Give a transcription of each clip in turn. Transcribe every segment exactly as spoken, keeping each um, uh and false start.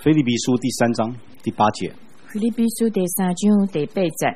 腓立比书第三章第八节。 腓立比书第三章第八节。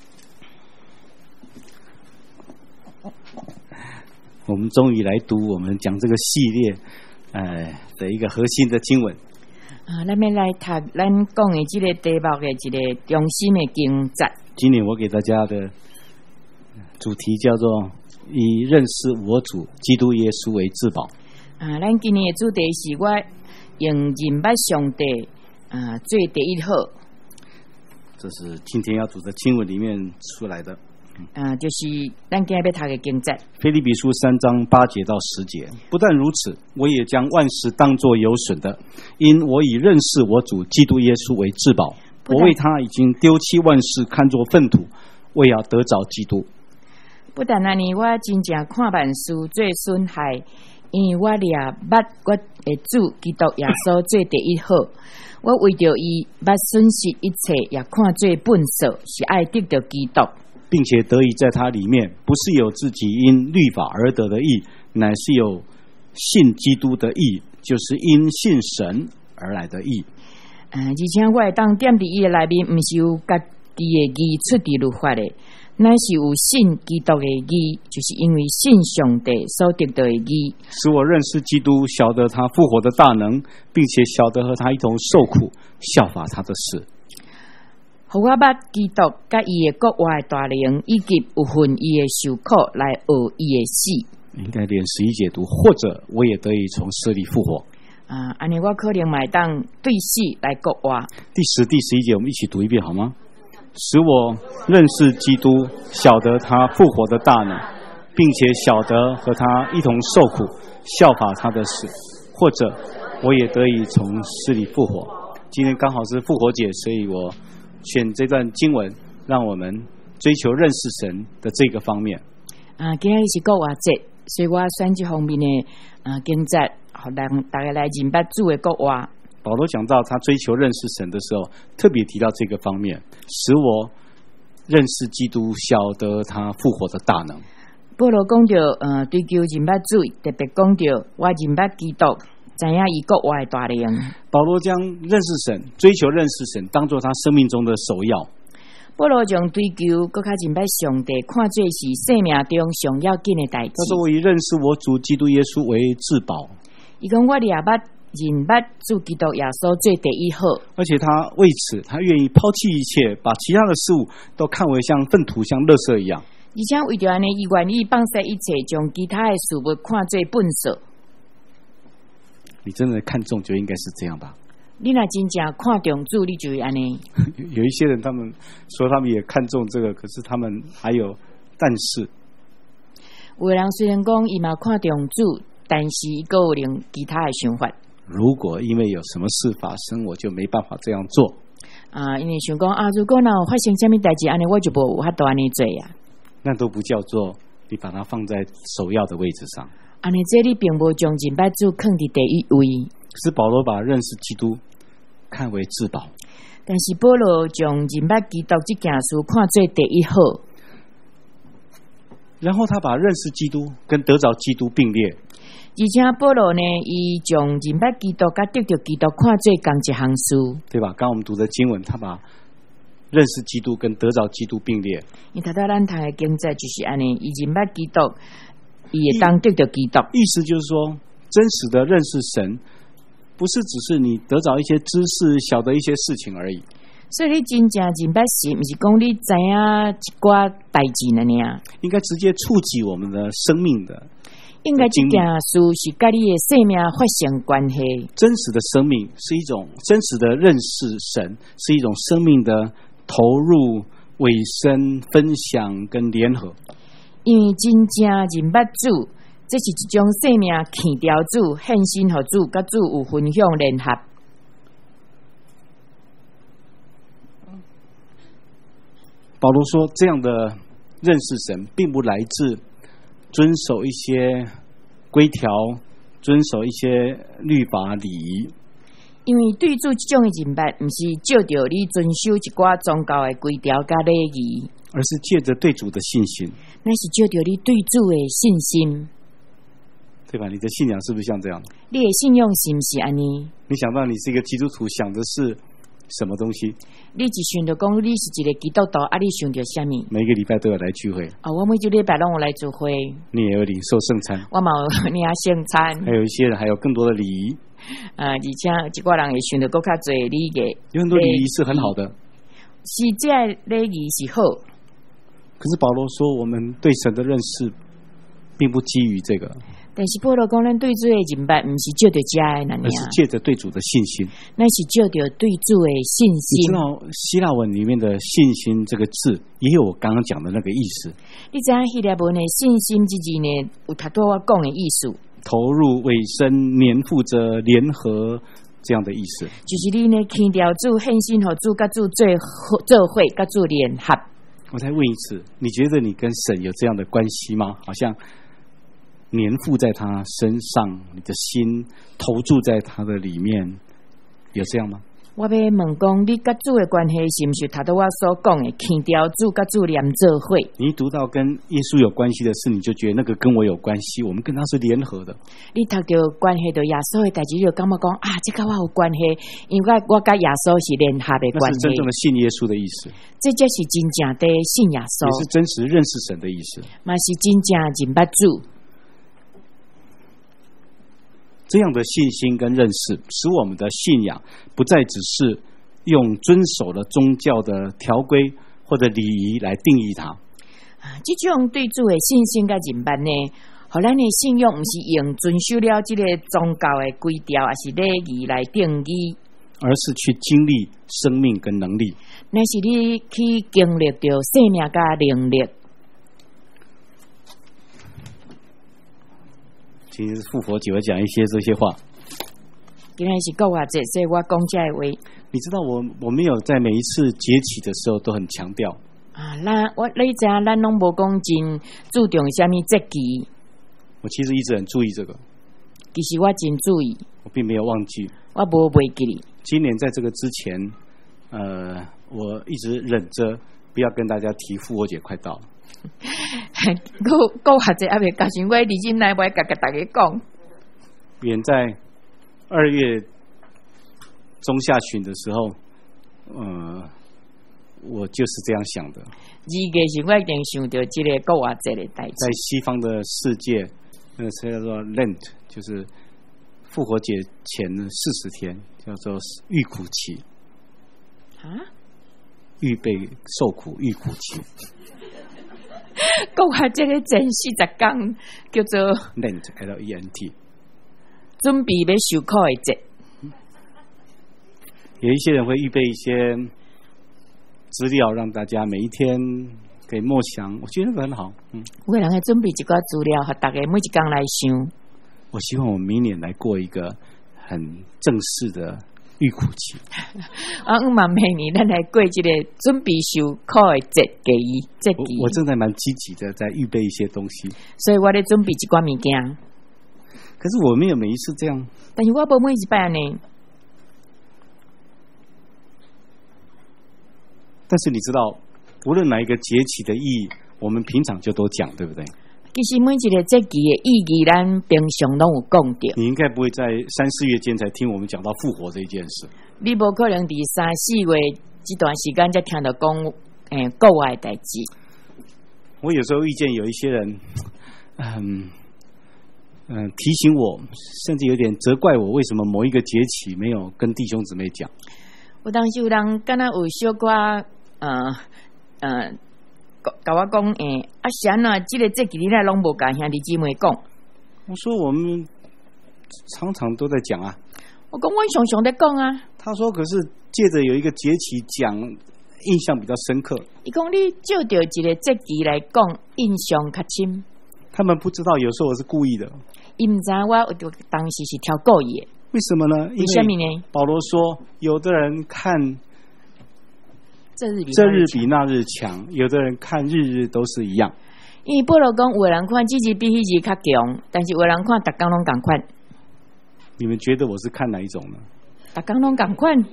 我们终于来读我们讲这个系列，呃的一个核心的经文。 啊，咱们来读咱讲的这个题目的一个中心的经节。 今年我给大家的主题叫做以认识我主基督耶稣为至宝。 啊，咱今年的主题是我用认捌上帝啊做第一好。 这是今天要读的经文里面出来的。 啊，就是咱今日要读的经节。 腓立比书三章八节到十节。不但如此，我也将万事当作有损的，因我以认识我主基督耶稣为至宝。我为他已经丢弃万事，看作粪土，为要得着基督。 不但安尼，我真正看万事做损害，因为我俩捌我的主基督耶稣做第一好。我为着伊捌损失一切，也看做本色，是爱得着基督， 并且得以在他里面，不是有自己因律法而得的义，乃是有信基督的义，就是因信神而来的义。 嗯，而且我会当踮伫伊的内面，毋是有家己的义出伫律法的，乃是有信基督的义，就是因为信上帝所得到的义。 使我认识基督，晓得他复活的大能，并且晓得和他一同受苦，效法他的事。 互我捌基督甲伊的国外的大能，以及有份伊的受苦来学伊的死。 应该连十一节读，或者我也得以从死里复活。 啊，安尼我可能买当对死来国外。 第十、第十一节，我们一起读一遍好吗？使我认识基督，晓得他复活的大能，并且晓得和他一同受苦，效法他的死，或者我也得以从死里复活。今天刚好是复活节，所以我选这段经文，让我们追求认识神的这个方面。 啊，今日是国外节，所以我选这方面的啊经节，好让大家来认捌主的国外。 保罗讲到他追求认识神的时候，特别提到这个方面，使我认识基督，晓得他复活的大能。 保罗讲到，呃，追求认捌主，特别讲到我认捌基督，知影伊国外的大能。 保罗将认识神、追求认识神当作他生命中的首要。 保罗将追求更加认捌上帝，看作是生命中上要紧的代志。 他说：“我以认识我主基督耶稣为至宝。” 伊讲我也捌认捌主基督耶稣做第一好， 而且他为此，他愿意抛弃一切，把其他的事物都看为像粪土、像垃圾一样。 而且为着安尼，伊愿意放下一切，将其他的事物看作粪扫。 你真的看重，就应该是这样吧？ 你若真正看重主，你就会安尼。 有一些人，他们说他们也看重这个，可是他们还有但是。 有的人虽然讲伊嘛看重主，但是伊个人其他的想法。 如果因为有什么事发生，我就没办法这样做。 啊，因为想讲啊，如果若有发生什么代志，安尼我就无有法度安尼做呀。 那都不叫做你把它放在首要的位置上。 安尼这里并无将认捌主放伫第一位。 是保罗把认识基督看为至宝， 但是保罗将认捌基督这件事看作第一好。 然后他把认识基督跟得着基督并列。 而且保罗呢，伊将认捌基督甲得着基督看作同一项事，对吧？刚我们读的经文，他把认识基督跟得着基督并列。 伊读到咱读的经节就是安尼，伊认捌基督，伊会当得着基督。 意思就是说，真实的认识神，不是只是你得着一些知识、晓得一些事情而已。 所以你真正认捌神，不是讲你知影一寡代志呢尔， 应该直接触及我们的生命的。 应该这件事是跟你的生命发生关系。 真实的生命是一种真实的认识神，是一种生命的投入、委身、分享跟联合。 因为真正认捌主，这是一种生命弃掉主、献身予主，甲主有分享联合。 保罗说，这样的认识神，并不来自遵守一些规条，遵守一些律法礼仪。 因为对主这种的认捌，不是照着你遵守一寡宗教的规条甲礼仪， 而是借着对主的信心。 那是照着你对主的信心。 对吧？你的信仰是不是像这样？ 你的信仰是不是安尼？ 你想到你是一个基督徒，想的是什么东西？ 你一想到讲你是一个基督徒，啊，你想到什么？ 每个礼拜都要来聚会啊、哦，我每周礼拜拢有来聚会， 你也有领受圣餐， 我嘛有领圣餐， 还有一些人还有更多的礼仪。 呃，而且一寡人会想到更较侪礼仪， 有很多礼仪是很好的， 是这礼仪是好。 可是保罗说，我们对神的认识并不基于这个。 但是保罗讲，咱对主的认识，不是照着这的那样， 而是借着对主的信心。 那是照着对主的信心。 你知道希腊文里面的信心这个字，也有我刚刚讲的那个意思。 你知影希腊文的信心之字呢，有他对我讲的意思， 投入、委身、黏附着、联合这样的意思。 就是你呢，牵调主、献心和主、甲主做做会、甲主联合。 我再问一次，你觉得你跟神有这样的关系吗？好像黏附在他身上，你的心投注在他的里面，有这样吗？ 我要问讲，你甲主的关系是不是他对我所讲的牵调主甲主连做会？ 你一读到跟耶稣有关系的事，你就觉得那个跟我有关系，我们跟他是联合的。 你读到关系到耶稣的代志，就感觉讲啊，这跟我有关系，因为我甲耶稣是联合的关系。 那是真正的信耶稣的意思， 这才是真正的信耶稣， 也是真实认识神的意思， 嘛是真正认捌主。 这样的信心跟认识，使我们的信仰不再只是用遵守了宗教的条规或者礼仪来定义它。 这种对主的信心跟认捌呢，互咱的信仰不是用遵守了这个宗教的规条，还是礼仪来定义， 而是去经历生命跟能力。 那是你去经历到生命跟能力。 今天是复活节，我讲一些这些话。 今天是复活节，所以我讲这话。 你知道我我没有在每一次节期的时候都很强调啊，咱我你知影，咱拢无讲真注重什么节期。 我其实一直很注意这个。 其实我真注意， 我并没有忘记。 我无忘记你。 今年在这个之前，呃，我一直忍着不要跟大家提复活节快到了。 我我或者还未加上，我李金来我甲甲大家讲。 远在二月中下旬的时候，呃，我就是这样想的。 二月时我已经想到这个复活节的代志。 在西方的世界，那个叫做 Lent， 就是复活节前的四十天，叫做预苦期。 啊？ 预备受苦，预苦期。 复活节的前四十天叫做 Lent L E N T， 准备要受苦的节。 有一些人会预备一些资料，让大家每一天可以默想，我觉得那个很好。嗯， 有人会准备一寡资料，和大家每一天来想。 我希望我们明年来过一个很正式的预苦期。 啊，我嘛明年咱来过这个准备受苦的节期节期。 我正在蛮积极的在预备一些东西， 所以我在准备一寡物件。 可是我没有每一次这样， 但是我无每一摆呢。 但是你知道，无论哪一个节气的意义，我们平常就都讲，对不对？ 其实每一个节期的意义，咱平常拢有讲到。 你应该不会在三四月间才听我们讲到复活这一件事。 你无可能伫三四月这段时间才听到讲诶国外的代志。 我有时候遇见有一些人，嗯嗯，提醒我，甚至有点责怪我，为什么某一个节期没有跟弟兄姊妹讲。 有当时有人敢若有小可呃呃。甲我讲诶，啊是安怎？即个节期你来拢无甲兄弟姊妹讲。 我说我们常常都在讲啊。 我讲我常常在讲啊。 他说可是借着有一个节期讲，印象比较深刻。 伊讲你照着一个节期来讲，印象较深。 他们不知道，有时候我是故意的。 伊毋知我有当时是挑故意的。 为什么呢？ 为什么呢？ 保罗说，有的人看。 这日比这日比那日强，有的人看日日都是一样。 因为保罗讲，有的人看这日比迄日较强，但是有的人看逐工拢同款。 你们觉得我是看哪一种呢？ 逐工拢同款。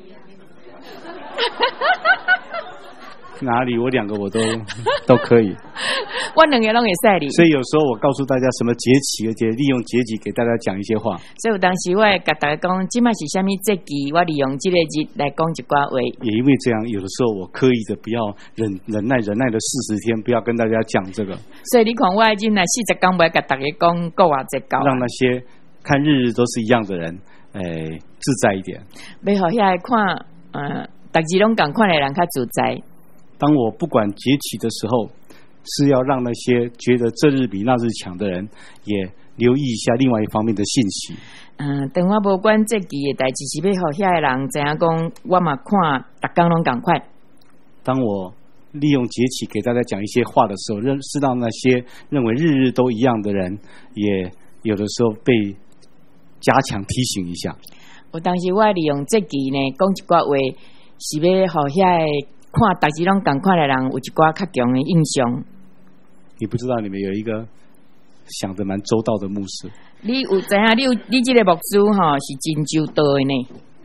哪里？我两个我都都可以。 我两个拢会使哩。 所以有时候我告诉大家什么节气，而且利用节气给大家讲一些话。 所以有当时我会甲大家讲，即摆是虾米节气，我利用这个日来讲一寡话。 也因为这样，有的时候我刻意的不要忍忍耐忍耐了四十天，不要跟大家讲这个。 所以你看我已经来四十天，不会甲大家讲国话节教， 让那些看日日都是一样的人，诶、自在一点。 要互遐看，呃，逐日拢共款的人较自在。 当我不管节气的时候，是要让那些觉得这日比那日强的人，也留意一下另外一方面的信息。 嗯，当我无管节气的代志，是要互遐人知影讲，我嘛看逐工拢共款。 当我利用节气给大家讲一些话的时候，认是让那些认为日日都一样的人，也有的时候被加强提醒一下。 有当时我利用节气呢，讲一寡话，是要互遐看逐日拢共款的人有一寡较强的印象。 你不知道你们有一个想得蛮周到的牧师。 你有知影？你有你这个牧师吼是真周到的呢。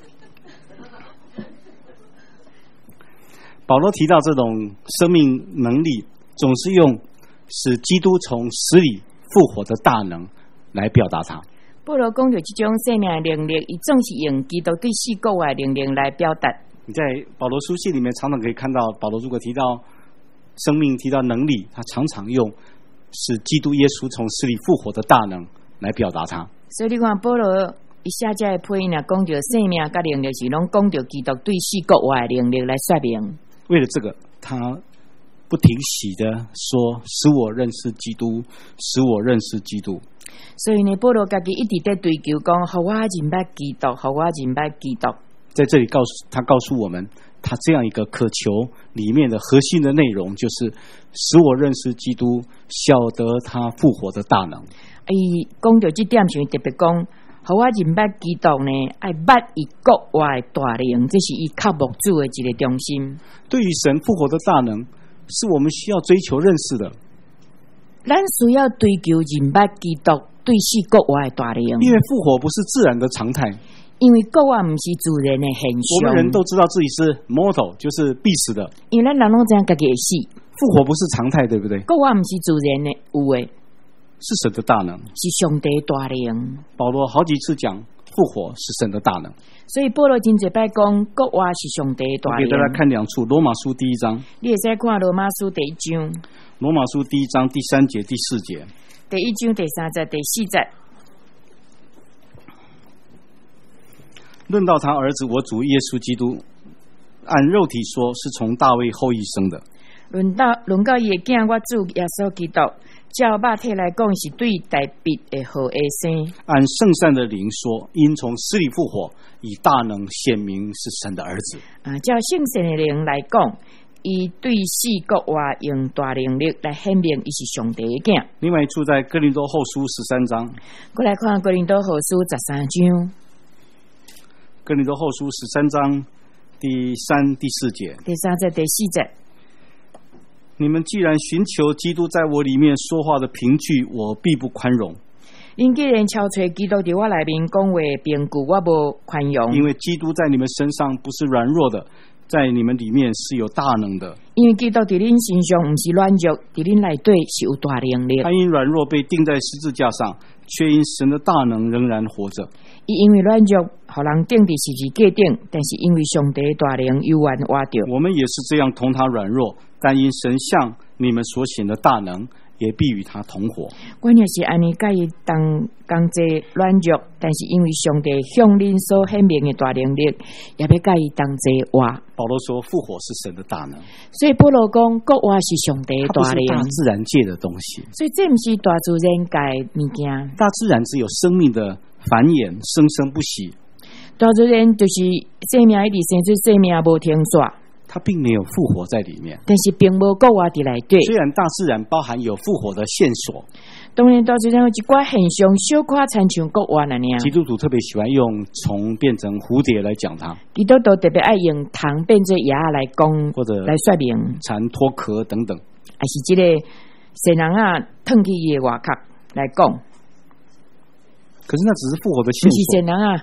保罗提到这种生命能力，总是用使基督从死里复活的大能来表达它。 保罗讲到这种生命的能力，伊总是用基督对死国的能力来表达。 你在保罗书信里面常常可以看到，保罗如果提到生命、提到能力，他常常用使基督耶稣从死里复活的大能来表达它。 所以你看保罗一下这的配音啊，讲到生命甲能力是拢讲到基督对死国的能力来说明。 为了这个，他不停息的说：“使我认识基督，使我认识基督。” 所以呢，保罗家己一直在追求讲，互我认捌基督，互我认捌基督。 在这里告诉他告诉我们，他这样一个渴求里面的核心的内容，就是使我认识基督，晓得他复活的大能。 伊讲到这点上特别讲，互我认捌基督呢，爱捌伊国外的大能，这是伊靠牧主的一个中心。 对于神复活的大能，是我们需要追求认识的。 咱需要追求认捌基督对死国外的大能， 因为复活不是自然的常态。 因为国外不是自然的现象。 我们人都知道自己是 mortal， 就是必死的。 因为咱人拢知影家己会死。 复活不是常态，对不对？ 国外不是自然的，有的是神的大能， 是上帝的大能。 保罗好几次讲复活是神的大能， 所以保罗真侪摆讲国外是上帝的大能。 我给大家看两处，罗马书第一章， 你会使看罗马书第一章， 罗马书第一章第三节、第四节， 第一章第三节、第四节。 论到他儿子我主耶稣基督，按肉体说是从大卫后裔生的。 论到论到伊的囝我主耶稣基督，照肉体来讲是对大卫的后裔生。 按圣善的灵说，因从死里复活，以大能显明是神的儿子。 啊，照圣善的灵来讲，伊对死国外用大能力来显明伊是上帝的囝。 另外一处在哥林多后书十三章， 过来看哥林多后书十三章。 哥林多后书十三章第三、第四节， 第三节、第四节。 你们既然寻求基督在我里面说话的凭据，我必不宽容。 因既然敲找基督在我内面讲话的凭据，我无宽容。 因为基督在你们身上不是软弱的，在你们里面是有大能的。 因为基督在恁身上不是软弱，在恁内底是有大能力。 他因软弱被钉在十字架上，却因神的大能仍然活着。 伊因为软弱，互人钉在十字架顶，但是因为上帝的大能永远活着。 我们也是这样同他软弱，但因神向你们所显的大能，也必与他同活。 我也是安尼，甲伊同同齐软弱，但是因为上帝向恁所显明的大能力，也要甲伊同齐活。 保罗说，复活是神的大能， 所以保罗讲，国活是上帝的大能， 它不是大自然界的东西。 所以这不是大自然界的物件。 大自然只有生命的繁衍，生生不息。 大自然就是生命一直生出生命，无停止。 它并没有复活在里面， 但是并无国活伫内底。 虽然大自然包含有复活的线索， 当然大自然有一寡现象小可参像国活那样。 基督徒特别喜欢用虫变成蝴蝶来讲它， 基督徒特别爱用虫变做鸭来讲， 或者来说明蝉脱壳等等， 还是这个神人啊褪去伊的外壳来讲。 可是那只是复活的线索， 不是神人啊，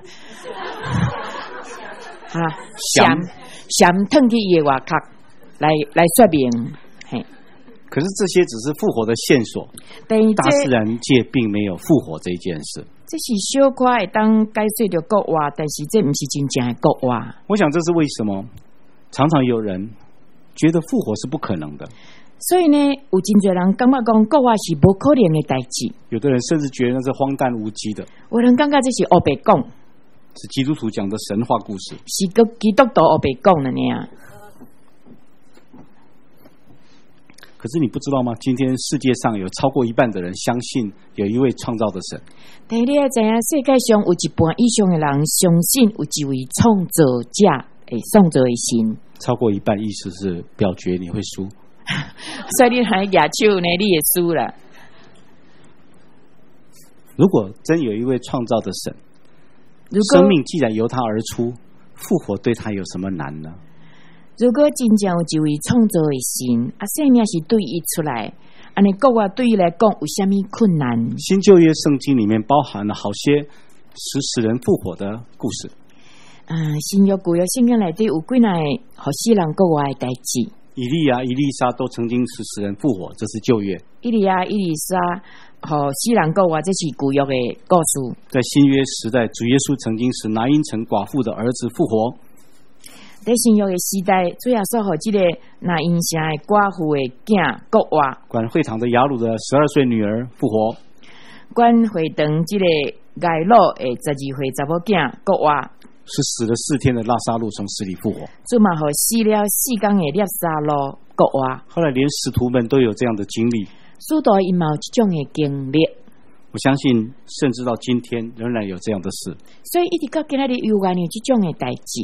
啊，闪闪褪去伊的外壳来来说明，嘿。 可是这些只是复活的线索，大自然界并没有复活这一件事。 这是小可会当解释着国话，但是这不是真正的国话。 我想这是为什么常常有人觉得复活是不可能的。 所以呢，有真多人感觉讲国话是不可能的代志。 有的人甚至觉得那是荒诞无稽的。 有人感觉这是黑白讲， 是基督徒讲的神话故事， 是个基督徒黑白讲的呢。 可是你不知道吗？今天世界上有超过一半的人相信有一位创造的神。 但你要知影，世界上有一半以上的人相信有一位创造者，诶，创造的神。 超过一半意思是表决你会输， 所以你还亚手呢，你也输了。 如果真有一位创造的神，生命既然由他而出，复活对他有什么难呢？ 如果真正有一位创造的神，啊，生命是对伊出来，安尼国话对伊来讲有虾米困难？ 新旧约圣经里面包含了好些使死人复活的故事。 嗯，新约旧约圣经内底有几耐互死人国话的代志。 以利亚、以利沙都曾经使死人复活，这是旧约。 以利亚、以利沙互死人国话，这是旧约的故事。 在新约时代，主耶稣曾经使拿因城寡妇的儿子复活。 在新约的时代，主耶稣互这个拿因城的寡妇的囝国话， 管会堂的雅鲁的十二岁女儿复活， 管会堂这个盖洛的十二岁查某囝国话， 是死了四天的拉撒路从死里复活。 主嘛互死了四天的拉撒路国话。 后来连使徒们都有这样的经历， 使徒因嘛有这种的经历。 我相信，甚至到今天仍然有这样的事。 所以一直到今仔日，有关有这种的代志。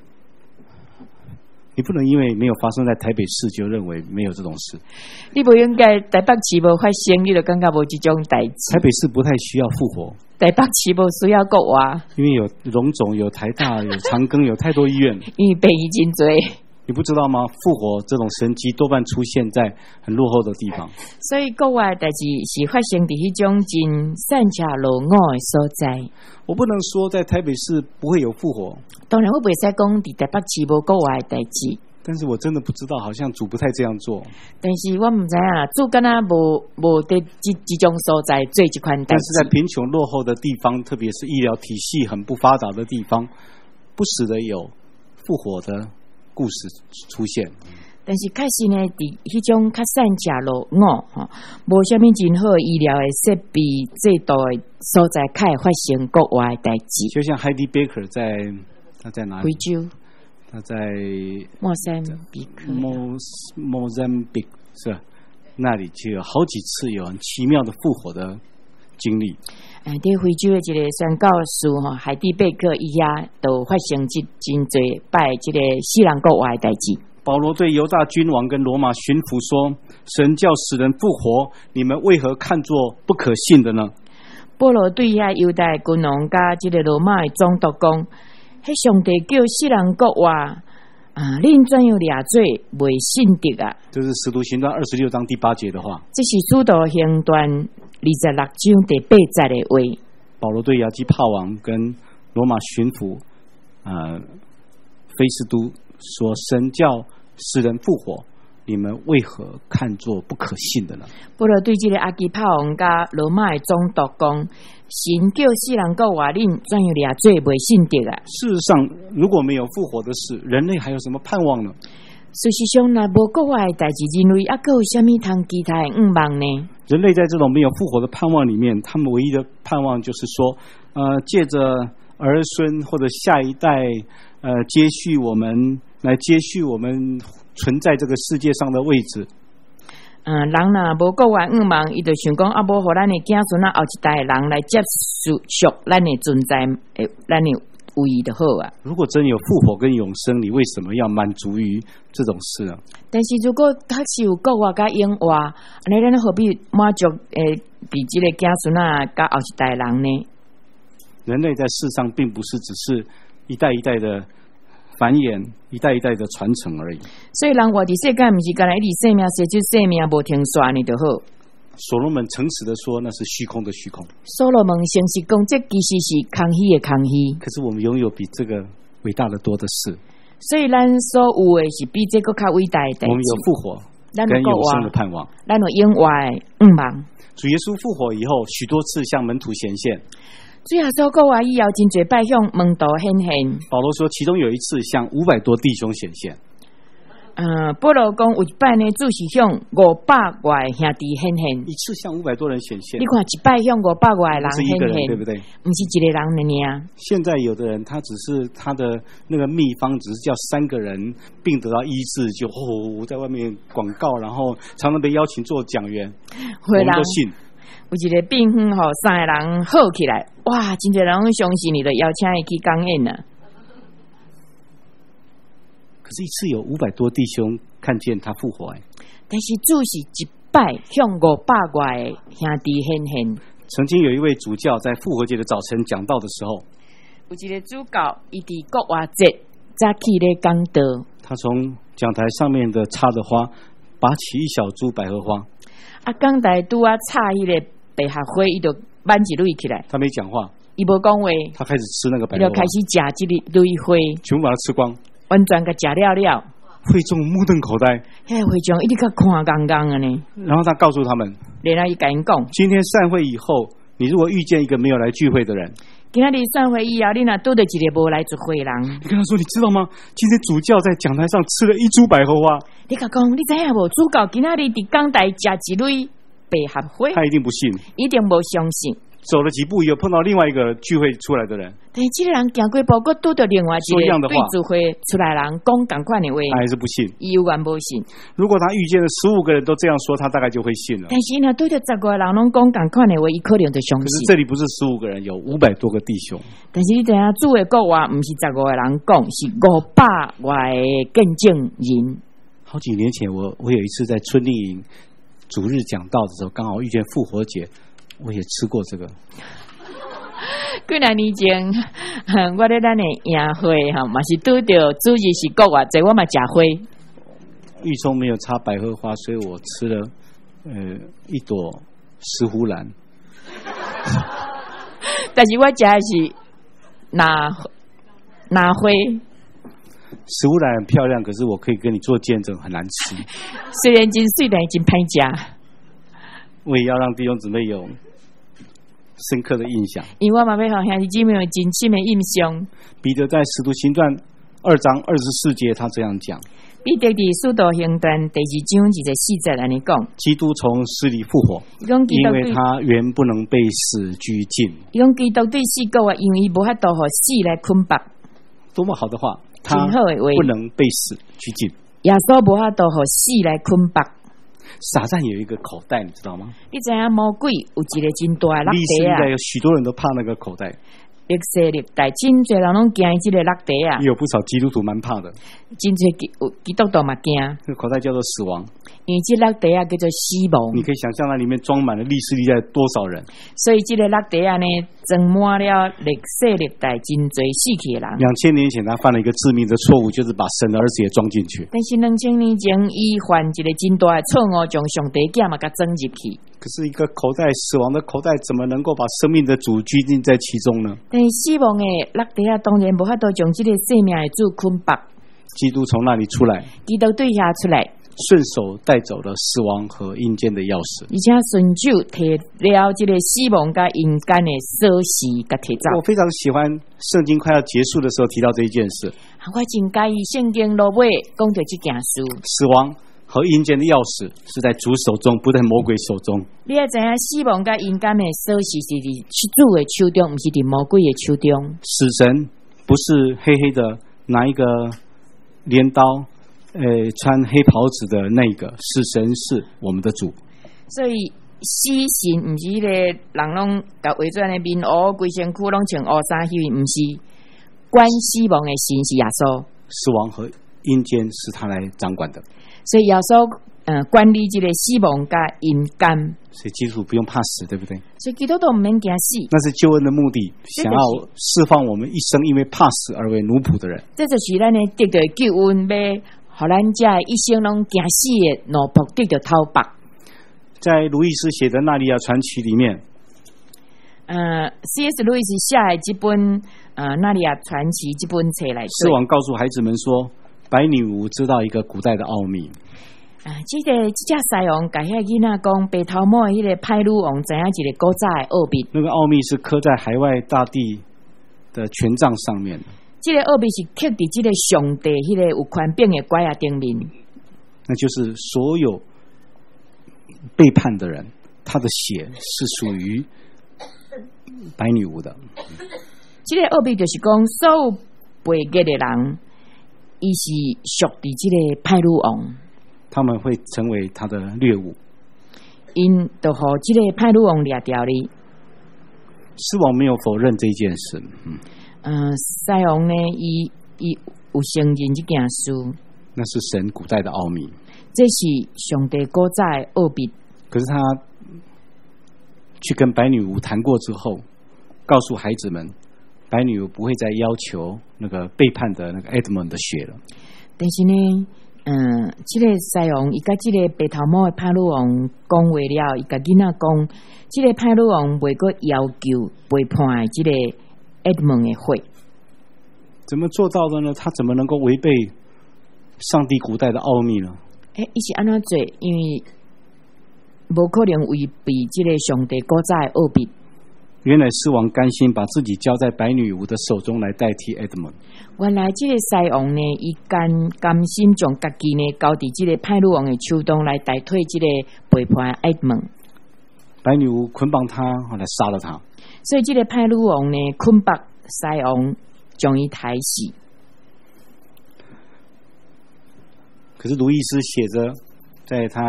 你不能因为没有发生在台北市就认为没有这种事。 你不应该台北市无发生，你就感觉无这种代志。 台北市不太需要复活， 台北市无需要国话， 因为有荣总、有台大、有长庚，有太多医院。 因为病医真多。 你不知道吗？复活这种神迹多半出现在很落后的地方。 所以国外代志是发生在迄种真善车落伍的所在。 我不能说在台北市不会有复活， 当然我袂使讲伫台北市无国外的代志。 但是我真的不知道，好像主不太这样做。 但是我唔知啊，主敢若无无在这这种所在做这款代志。 但是在贫穷落后的地方，特别是医疗体系很不发达的地方，不时的有复活的故事出现。 但是确实呢，伫迄种较善车落伍吼，无虾米真好医疗的设备制度的所在，较会发生国外的代志。 就像 Heidi Baker 在他在哪里？ 非洲。 他在莫桑比克， 莫莫桑比克是吧？那里就有好几次有很奇妙的复活的经历。 哎，在非洲的一个宣教士吼，海蒂贝克伊遐都发生真真侪拜这个死人国外的代志。 保罗对犹大君王跟罗马巡抚说：“神叫死人复活，你们为何看作不可信的呢？” 保罗对遐犹大君王甲这个罗马的总督讲。迄上帝叫世人国话啊，恁怎样掠做袂信得啊？ 这是使徒行传二十六章第八节的话。 这是使徒行传二十六章第八节的话。 保罗对亚基帕王跟罗马巡抚呃菲斯都说：“神叫使人复活，你们为何看作不可信的呢？” 保罗对这个亚基帕王甲罗马的总督讲。神叫世人国话，恁怎样掠做袂信得啊？ 事实上，如果没有复活的事，人类还有什么盼望呢？ 事实上，若无国外的代志，人类还佫有虾米通期待的愿望呢？ 人类在这种没有复活的盼望里面，他们唯一的盼望就是说，呃，借着儿孙或者下一代，呃，接续我们，来接续我们存在这个世界上的位置。 嗯，人若无国外愿望，伊就想讲啊，无互咱的子孙啊，后一代人来接续咱的存在，诶，咱的位就好啊。 如果真有复活跟永生，你为什么要满足于这种事呢？ 但是如果确实有国外甲永活，安尼咱何必满足诶，比这个子孙啊，甲后一代人呢？ 人类在世上并不是只是一代一代的繁衍，一代一代的传承而已。所以人活伫世界，不是干来一直生命，生就生命无停煞呢就好。 所罗门诚实的说，那是虚空的虚空。 所罗门诚实讲，这其实是空虚的空虚。 可是我们拥有比这个伟大的多的事。 所以咱所有的是比这个较伟大的代志。 我们有复活， 跟永生的盼望。 咱有永活的盼望。 主耶稣复活以后，许多次向门徒显现。 主耶稣复活以后，真侪摆向门徒显现。 保罗说，其中有一次向五百多弟兄显现。 呃，保罗讲有一摆呢，主是向五百外兄弟显现。 一次向五百多人显现。 你看一摆向五百外人显现， 对不对？ 不是一个人的呢。 现在有的人他只是他的那个秘方，只是叫三个人病得到医治，就哦在外面广告，然后常常被邀请做讲员，我们都信。 有一个病哼吼，三个人好起来，哇，真侪人相信你的，邀请伊去讲演了。 可是，一次有五百多弟兄看见他复活， 但是主是一摆向五百外的兄弟显现。 曾经有一位主教在复活节的早晨讲道的时候， 有一个主教，伊伫国外节早起咧讲道， 他从讲台上面的插的花，拔起一小株百合花。 啊，讲台拄啊插迄个百合花，伊就挽一蕊起来。 他没讲话， 伊无讲话， 他开始吃那个百合花， 伊就开始食这个蕊花， 全部把它吃光。 完全给吃了了， 会众目瞪口呆， 迄会众一直个看刚刚的呢。 然后他告诉他们， 然后伊甲因讲， 今天散会以后，你如果遇见一个没有来聚会的人， 今仔日散会以后，你若拄到一个无来聚会人， 你跟他说，你知道吗？今天主教在讲台上吃了一株百合花。 你甲讲，你知影无？主教今仔日伫讲台食一蕊百合花， 他一定不信， 一定无相信。 走了几步，又碰到另外一个聚会出来的人， 但是这个人行几步，佫拄到另外一个对聚会出来人讲同款的话， 他还是不信， 伊永远无信。 如果他遇见了十五个人都这样说，他大概就会信了。 但是若对着十个人拢讲同款的话，伊可能就相信。 可是这里不是十五个人，有五百多个弟兄。 但是你知影主的国话，不是十五个人讲，是五百外的见证人。 好几年前，我我有一次在春令营主日讲道的时候，刚好遇见复活节，我也吃过这个。 几两年前，我咧咱的营会哈，嘛是拄着主日是国外，所以我嘛食花。 狱中没有插百合花，所以我吃了呃一朵石斛兰。 但是我食的是拿拿花。 石斛兰很漂亮，可是我可以跟你做见证，很难吃。 虽然真水，但真歹食。 我也要让弟兄姊妹有深刻的印象， 因为我嘛要互兄弟姊妹有真深的印象。 彼得在《使徒行传》二章二十四节，他这样讲： 彼得伫《使徒行传》第二章二十四节安尼讲， 基督从死里复活，因为他原不能被死拘禁。 伊讲基督对死国啊，因为无法度互死来捆绑。 多么好的话！他不能被死拘禁。 耶稣无法度互死来捆绑。 撒旦有一个口袋，你知道吗？ 你知影魔鬼有一个真大的落地啊！历史有许多人都怕那个口袋。 历史历代真侪人拢惊这个落地啊！ 有不少基督徒蛮怕的。 真侪基基督徒嘛惊。 这个口袋叫做死亡。 因为这落地啊叫做死亡。 你可以想象那里面装满了历史历代多少人。 所以这个落地啊呢，装满了历史历代真侪死去的人。 两千年前他犯了一个致命的错误，就是把神的儿子也装进去。 但是两千年前伊犯一个真大的错误，将上帝子嘛甲装入去。 可是一个口袋，死亡的口袋，怎么能够把生命的主拘禁在其中呢？ 但是死亡的落地啊，当然无法度将这个生命的主捆绑。 基督从那里出来， 基督对下出来， 顺手带走了死亡和阴间的钥匙， 而且顺手摕了这个死亡甲阴间的锁匙甲摕走。 我非常喜欢圣经快要结束的时候提到这一件事。 我真介意圣经落尾讲到这件事。 死亡和阴间的钥匙是在主手中，不在魔鬼手中。 你要知影，死亡甲阴间的锁匙是伫主的手中，不是伫魔鬼的手中。 死神不是黑黑的拿一个镰刀，呃，穿黑袍子的那个，死神是我们的主。 所以死神不是个人拢甲围转的面乌，规身躯拢穿乌衫，迄位不是。管死亡的神是耶稣， 死亡和阴间是他来掌管的。 所以耶稣呃管理这个死亡甲阴间， 所以基督徒不用怕死，对不对？ 所以基督徒唔免惊死， 那是救恩的目的，想要释放我们一生因为怕死而为奴仆的人。 这就是咱的得到救恩，要互咱这一生拢惊死的奴仆得到讨白。 在路易斯写的《纳利亚传奇》里面， 呃 ，C S 路易斯写的这本呃《纳利亚传奇》这本册来， 狮王告诉孩子们说。白女巫知道一个古代的奥秘， 啊，这个这只西王甲遐囡仔讲，白头毛的迄个派鲁王知影一个古早的奥秘。 那个奥秘是刻在海外大地的权杖上面的。 这个奥秘是刻伫这个上帝迄个有权柄的拐啊顶面。 那就是所有背叛的人，他的血是属于白女巫的。 这个奥秘就是讲，所有背叛的人，伊是属伫这个派鲁王。 他们会成为他的掠物， 因就互这个派鲁王掠掉哩。 狮王没有否认这件事，嗯， 呃，西王呢，伊伊有承认这件事， 那是神古代的奥秘， 这是上帝古早的奥秘。 可是他去跟白女巫谈过之后，告诉孩子们，白女巫不会再要求那个背叛的那个 Edmund 的血了。 但是呢，嗯，这个西王伊甲这个白头毛的派鲁王讲话了，伊甲囡仔讲，这个派鲁王袂阁要求背叛这个 Edmund 的血。 怎么做到的呢？他怎么能够违背上帝古代的奥秘呢？ 诶，伊是安怎做？因为无可能违背这个上帝古早的奥秘。 原来狮王甘心把自己交在白女巫的手中来代替 Edmund。 原来这个西王呢，伊甘甘心将家己呢交伫这个派鲁王的手中来代替这个背叛 Edmund。 白女巫捆绑他，后来杀了他。 所以这个派鲁王呢，捆绑西王，将伊抬死。 可是路易斯写着，在他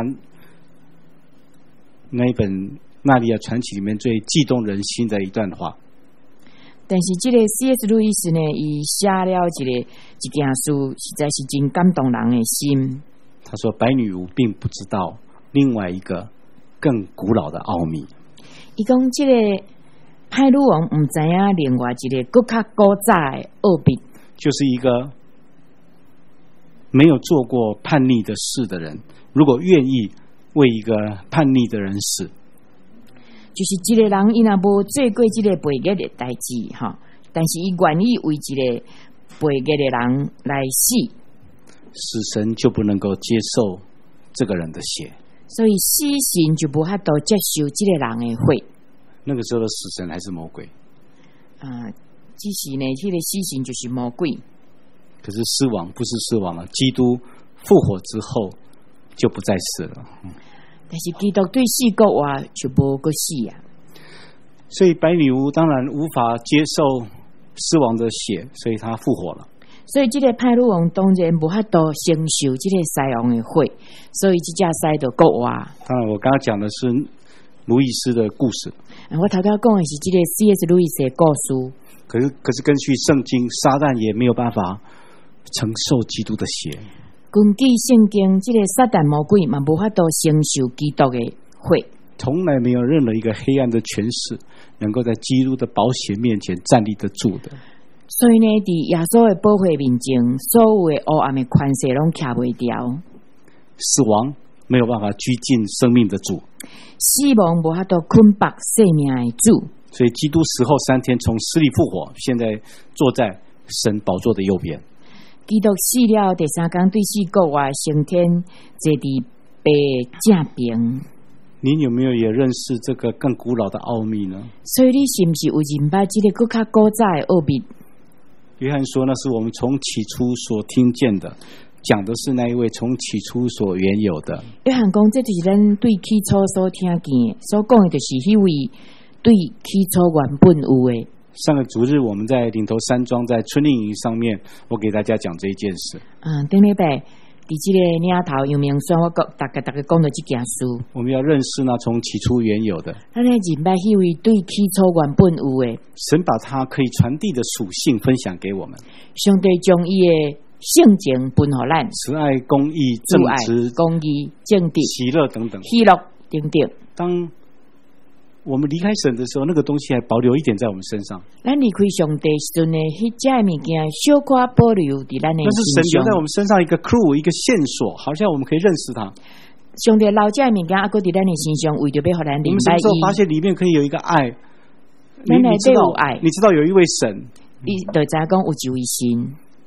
那一本《纳尼亚传奇》里面最激动人心的一段话。 但是这个 C S 路易斯呢，伊写了一个一件事，实在是真感动人的心。 他说，白女巫并不知道另外一个更古老的奥秘。 伊讲这个派鲁王唔知影另外一个更较古早的奥秘， 就是一个没有做过叛逆的事的人，如果愿意为一个叛逆的人死， 就是这个人伊若无做过这个背逆的代志哈，但是伊愿意为一个背逆的人来死， 死神就不能够接受这个人的血， 所以死神就无法度接受这个人的血。 那个时候的死神还是魔鬼啊，只是呢，这个死神就是魔鬼。 可是狮王不是狮王了，基督复活之后就不再死了。嗯， 但是基督对死国话就无个死啊。 所以白女巫当然无法接受狮王的血，所以他复活了。 所以这个派鲁王当然无法度承受这个西王的血，所以这只狮就国话。 当然，我刚刚讲的是路易斯的故事。 我头头讲的是这个 C S 路易斯的故事。 可是，可是根据圣经，撒旦也没有办法承受基督的血。 根据圣经，这个撒旦魔鬼嘛无法度承受基督的血。 从来没有任何一个黑暗的权势能够在基督的宝血面前站立得住的。 所以呢，在耶稣的宝血面前，所有的黑暗的权势拢徛袂掉。 死亡没有办法拘禁生命的主， 死亡无法度捆绑生命的主。所以基督死后三天从死里复活，现在坐在神宝座的右边。 基督死了第三天对死国话升天，坐伫白正边。 您有没有也认识这个更古老的奥秘呢？ 所以你是不是有认捌这个更较古早的奥秘？ 约翰说，那是我们从起初所听见的，讲的是那一位从起初所原有的。 约翰讲，这就是咱对起初所听见，所讲的就是那位对起初原本有的。 上个主日我们在岭头山庄在春令营上面，我给大家讲这一件事。 嗯，顶礼拜伫这个领头阳明山，我讲大家大家讲到这件事。 我们要认识那从起初原有的。 咱来认捌那位对起初原本有的。 神把他可以传递的属性分享给我们。 上帝将伊的性情分予咱， 慈爱、公义、正直、 公义、正直、 喜乐等等， 喜乐等等。 当我们离开神的时候，那个东西还保留一点在我们身上。 咱离开上帝时阵呢，迄只物件小可保留伫咱的身上。 但是神留在我们身上一个 clue， 一个线索，好像我们可以认识他。 上帝留这物件，还搁伫咱的身上，为着要互咱明白伊。 我们什么时候发现里面可以有一个爱？ 咱内底有爱， 你知道有一位神， 伊就知影讲有一位神。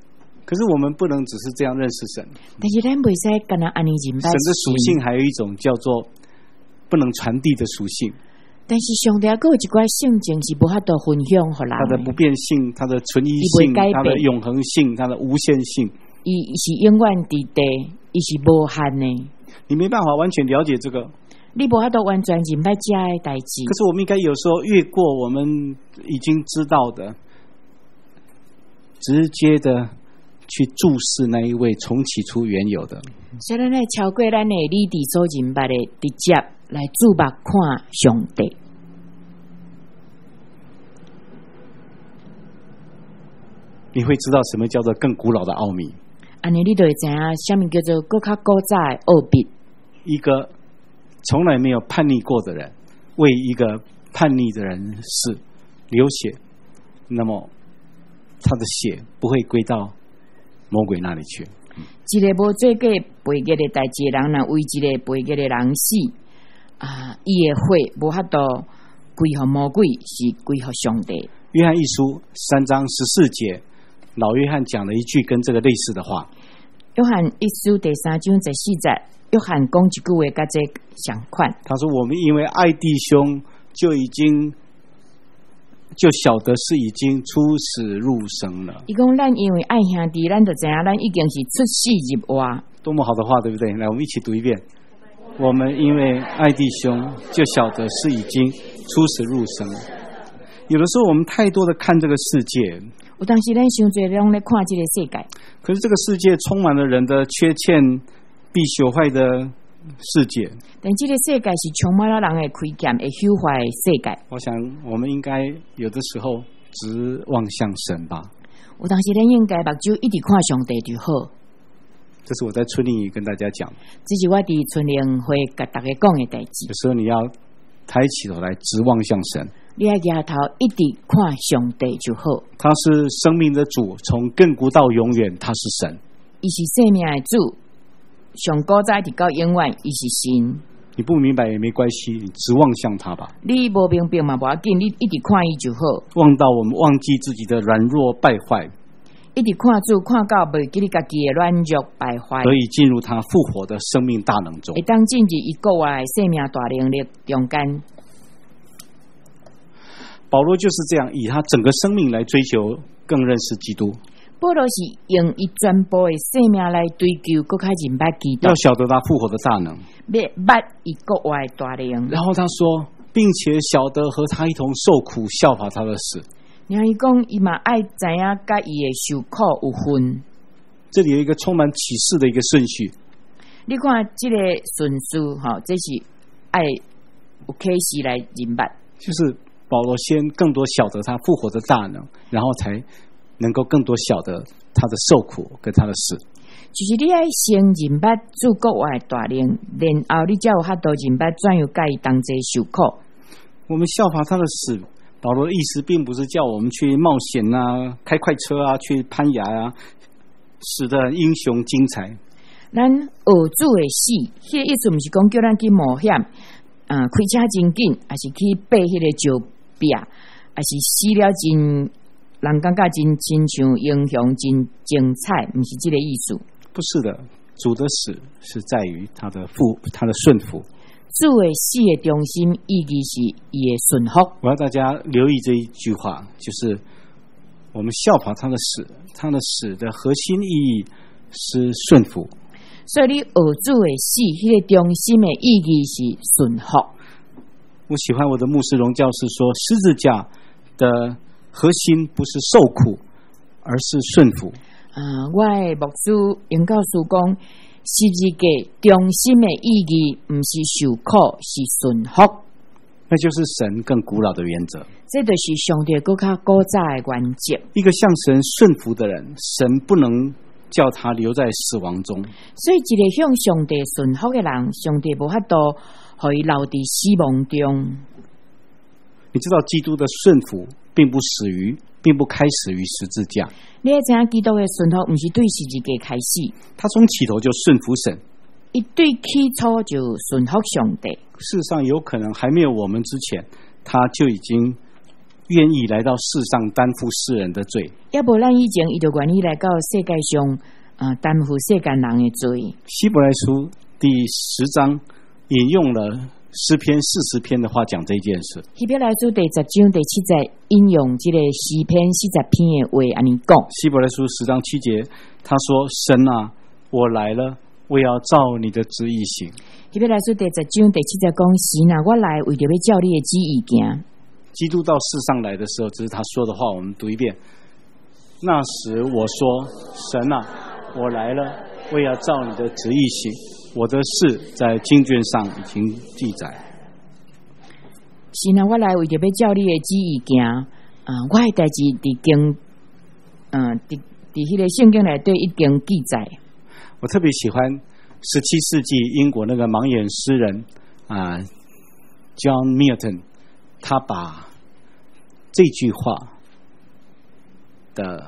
可是我们不能只是这样认识神， 但是咱袂使干那安尼认识神的属性还有一种叫做不能传递的属性。 但是上帝还有一寡性情是无法度分享互人， 它的不变性，它的存疑性，它的永恒性，它的无限性， 伊是永远伫地，伊是无限的。 你没办法完全了解这个， 你无法度完全认捌这的代志。 可是我们应该有时候越过我们已经知道的，直接的去注视那一位从起初原有的。 所以咱来超过咱的理智所认捌的，直接来注目看上帝。 你会知道什么叫做更古老的奥秘。 安尼你就会知影什么叫做更较古早的奥秘。 一个从来没有叛逆过的人，为一个叛逆的人是流血，那么他的血不会归到魔鬼那里去。 一个无做过背逆的代志的人，若为一个背逆的人死啊，伊的血无法度归予魔鬼，是归予上帝。 约翰一书三章十四节，老约翰讲了一句跟这个类似的话。 约翰一书第三章十四节，约翰讲一句话，甲这相款。 他说：“我们因为爱弟兄，就已经就晓得是已经出死入生了。” 伊讲咱因为爱兄弟，咱就知影咱已经是出死入活。 多么好的话，对不对？来，我们一起读一遍。我们因为爱弟兄，就晓得是已经出死入生了。有的时候我们太多的看这个世界， 有当时咱伤侪拢咧看这个世界， 可是这个世界充满了人的缺欠，必朽坏的世界。 但这个世界是充满了人的亏欠、会朽坏的世界。 我想我们应该有的时候只望向神吧。 有当时咱应该目睭一直看上帝就好。 这是我在春令营跟大家讲， 这是我伫春令会甲大家讲的代志。 有时候你要抬起头来直望向神， 你要抬头一直看上帝就好。 他是生命的主，从亘古到永远，他是神。 伊是生命的主，上古早直到永远，伊是神。 你不明白也没关系，你直望向他吧。 你无明白嘛，无要紧，你一直看伊就好。 望到我们忘记自己的软弱败坏， 一直看主，看到袂记你家己的软弱败坏， 得以进入他复活的生命大能中。 会当进入伊国外的生命大能力中间。 保罗就是这样，以他整个生命来追求更认识基督。 保罗是用伊全部的生命来追求，更较认捌基督， 要晓得他复活的大能， 要捌伊国外的大能。 然后他说，并且晓得和他一同受苦，效法他的死。 然后伊讲，伊嘛爱知影甲伊的受苦有分。 这里有一个充满启示的一个顺序。 你看这个顺序，哈，这是爱有启示来认捌。 就是保罗先更多晓得他复活的大能，然后才能够更多晓得他的受苦跟他的死。 就是你爱先认捌主国外的大能，然后你才有法度认捌怎样甲伊同齐受苦。 我们效法他的死，保罗的意思并不是叫我们去冒险啊、开快车啊、去攀崖啊，死得英雄精彩。 咱学主的死，迄、那个意思不是讲叫咱去冒险，啊、呃，开车真紧，还是去爬迄个石壁，还是死了真人感觉真亲像英雄真精彩，不是这个意思。 不是的，主的死是在于他的服，他的顺服。 主的死的中心意义是伊的顺服。 我要大家留意这一句话，就是我们效法他的死，他的死的核心意义是顺服。 所以你学主的死，迄、那个中心的意义是顺服。 我喜欢我的牧师荣教师说，十字架的核心不是受苦，而是顺服。 啊，我的牧师荣教师讲，十字架中心的意义不是受苦，是顺服。 那就是神更古老的原则。 这就是上帝更较古早的原则。一个向神顺服的人，神不能叫他留在死亡中。 所以一个向上帝顺服的人，上帝无法度互伊留伫死亡中。 你知道基督的顺服并不始于，并不开始于十字架。 你要知影基督的顺服不是对十字架开始， 他从起头就顺服神。 一对起初就顺服上帝。 事实上，有可能还没有我们之前，他就已经愿意来到世上担负世人的罪。 要不咱以前伊就愿意来到世界上，呃，担负世间人的罪。 希伯来书第十章引用了诗篇四十篇的话讲这件事。 希伯来书第十章第七节引用这个诗篇四十篇的话，安尼讲。 希伯来书十章七节，他说：“神啊，我来了，我要照你的旨意行。” 希伯来书第十章第七节讲：“神啊，我来为着要照你的旨意行。” 基督到世上来的时候，这是他说的话，我们读一遍。那时我说：“神啊，我来了，我要照你的旨意行。我的事在经卷上已经记载。” 神啊，我来为着要照你的旨意行。啊，我的代志伫经，嗯，伫伫迄个圣经内底已经记载。 我特别喜欢十七世纪英国那个盲眼诗人啊 ，John Milton， 他把这句话的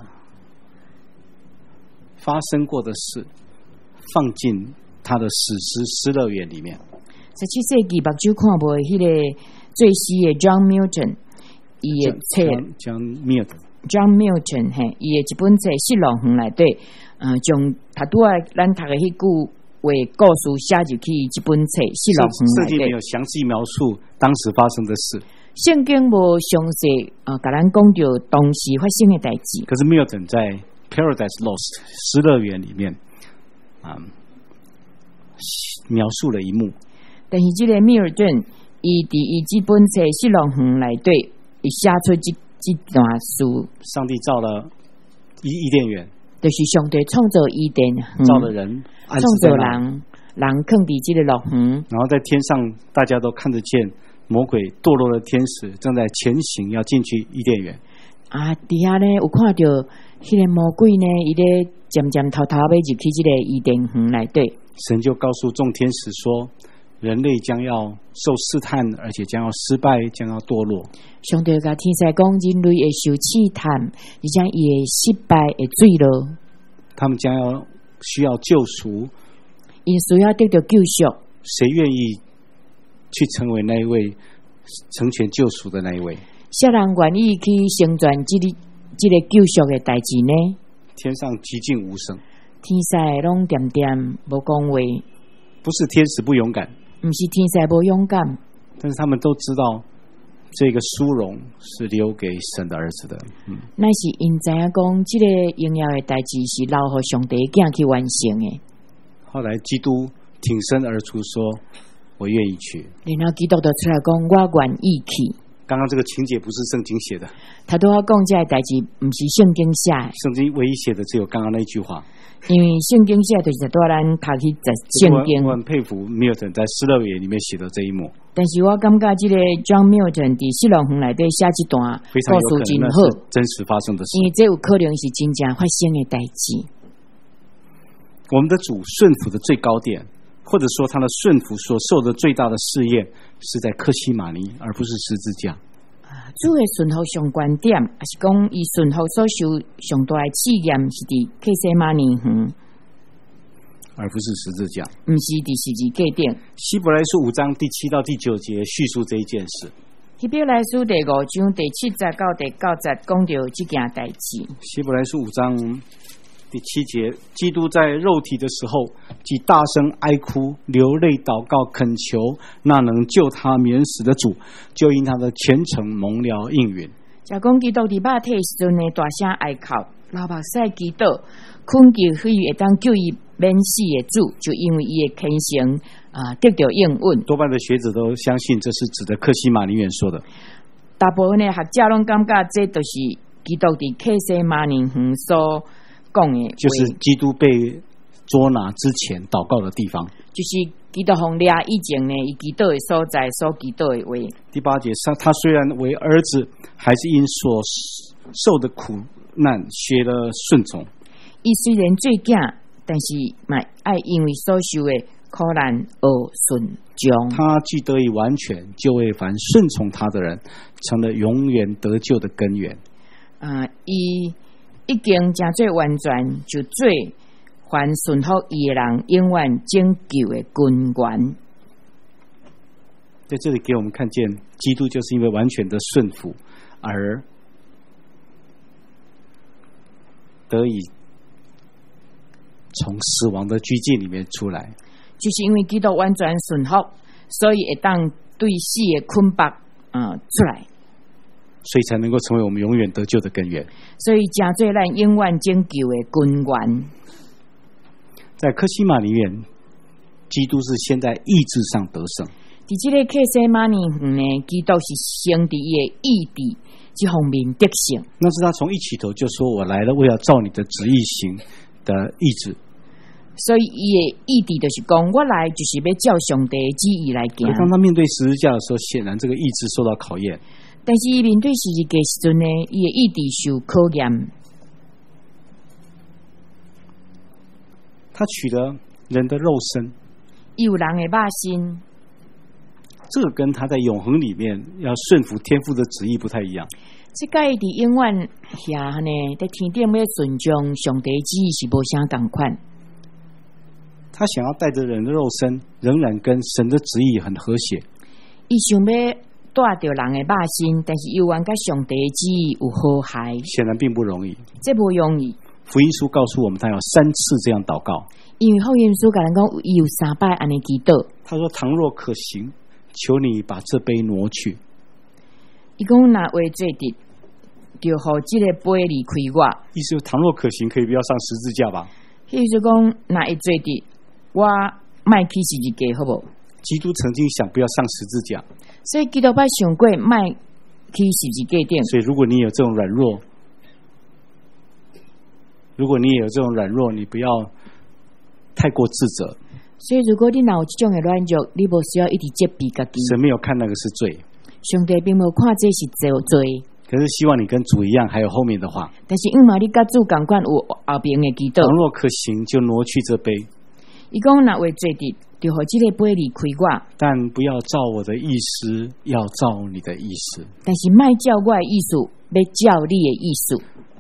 发生过的事放进他的史诗《失乐园》里面。 十七世纪目睭看无迄个最诗的 John Milton， 伊的册 John Milton John Milton 嘿，伊的一本册《失乐园》内底，呃，将他拄爱咱读的迄句话故事写入去这本册《失乐园》内底。 圣经没有详细描述当时发生的事。 圣经无详细啊，甲咱讲到当时发生的代志。 可是 Milton 在 Paradise Lost 失乐园里面啊、嗯，描述了一幕。 但是这个 Milton 伊伫伊这本册《失乐园》内底，伊写出这这段书。 上帝造了伊伊甸园， 就是上帝创造伊甸园， 造了人， 创造人，人放伫这个乐园。 然后在天上，大家都看得见。魔鬼堕落的天使正在前行，要进去伊甸园。 啊，底下呢有看到迄个魔鬼呢，伊咧渐渐偷偷要入去这个伊甸园内底。 神就告诉众天使说，人类将要受试探，而且将要失败，将要堕落。 上帝甲天使讲，人类会受试探，而且伊会失败，会坠落。 他们将要需要救赎， 因需要得到救赎。 谁愿意去成为那一位成全救赎的那一位？ 谁人愿意去成全这个这个救赎的代志呢？ 天上寂静无声， 天使拢点点无讲话。 不是天使不勇敢， 不是天使无勇敢， 但是他们都知道这个殊荣是留给神的儿子的。嗯， 那是因知影讲，这个荣耀的代志是留予上帝囝去完成的。 后来基督挺身而出说，我愿意去。 然后基督就出来讲，我愿意去。 刚刚这个情节不是圣经写的， 他都要讲这个代志，不是圣经写的。 圣经唯一写的只有刚刚那句话。 因为圣经写的就是带咱读去在圣经。 我很佩服 Milton 在失乐园里面写的这一幕。 但是我感觉这个 John Milton 在失乐园内底写这段非常有可能那是真实发生的事， 因为这有可能是真正发生的代志。 我们的主顺服的最高点，或者说他的顺服所受的最大的试验，是在客西马尼，而不是十字架。 主的顺服上观点，还是讲伊顺服所受上大的试验是伫客西马尼园， 而不是十字架， 不是伫十字架顶。 希伯来书五章第七到第九节叙述这一件事。 希伯来书第五章第七节到第九节讲到这件代志。 希伯来书五章第七节，基督在肉体的时候，即大声哀哭、流泪、祷告、恳求那能救他免死的主，就因他的虔诚蒙了应允。 就讲基督伫肉体时阵呢，大声哀哭，流目屎祈祷，恳求迄会当救伊免死的主，就因为伊的虔诚啊、呃、得到应允。多半的学者都相信这是指的客西马尼园说的。 大部分的学者拢感觉这就是基督伫客西马尼园所讲的， 就是基督被捉拿之前祷告的地方， 就是基督奉掠以前呢，伊祈祷的所在，所祈祷的话。 第八节，他虽然为儿子，还是因所受的苦难学了顺从。 伊虽然做囝，但是嘛爱因为所受的苦难而顺从。 他既得以完全，就为凡顺从他的人，成了永远得救的根源。 啊、呃，伊。已经真做完全，就做凡顺服伊的人永远拯救的根源。 在这里给我们看见，基督就是因为完全的顺服而得以从死亡的拘禁里面出来。 就是因为基督完全顺服，所以会当对死的捆绑啊出来， 所以才能够成为我们永远得救的根源。 所以真做咱永远拯救的根源。 在客西马尼园，基督是先在意志上得胜。 伫这个客西马尼园呢，基督是先伫伊的意志这方面得胜。 那是他从一起头就说：“我来了，我要照你的旨意行的意志。” 所以伊的意志就是讲，我来就是要照上帝的旨意来行。 当他面对十字架的时候，显然这个意志受到考验。 但是伊面对十字架时阵呢，伊的意志受考验。 他取了人的肉身， 有人的肉身， 这个跟他在永恒里面要顺服天父的旨意不太一样。 这个伫永远遐呢，在天顶要顺从上帝旨意是无啥共款。 他想要带着人的肉身，仍然跟神的旨意很和谐。 伊想要带着人的肉身，但是又愿甲上帝的旨意有和谐， 显然并不容易。 这不容易。 福音书告诉我们，他有三次这样祷告。 因为福音书甲人讲，伊有三摆安尼祈祷。 他说：“倘若可行，求你把这杯挪去。” 伊讲若话做得，就互这个杯离开我。 意思是，倘若可行，可以不要上十字架吧？ 意思讲，若会做得，我卖去十字架好不好？ 基督曾经想不要上十字架， 所以基督捌想过卖去十字架顶。 所以，如果你有这种软弱，如果你也有这种软弱，你不要太过自责。 所以，如果你有这种的软弱，你无需要一直责备自己。 神没有看那个是罪， 上帝并无看这是罪。 可是希望你跟主一样，还有后面的话。 但是因为你甲主同款有后边的祈祷。 倘若可行，就挪去这杯。 伊讲若话做得，就互这个杯离开我。 但不要照我的意思，要照你的意思。 但是莫照我的意思，要照你的意思。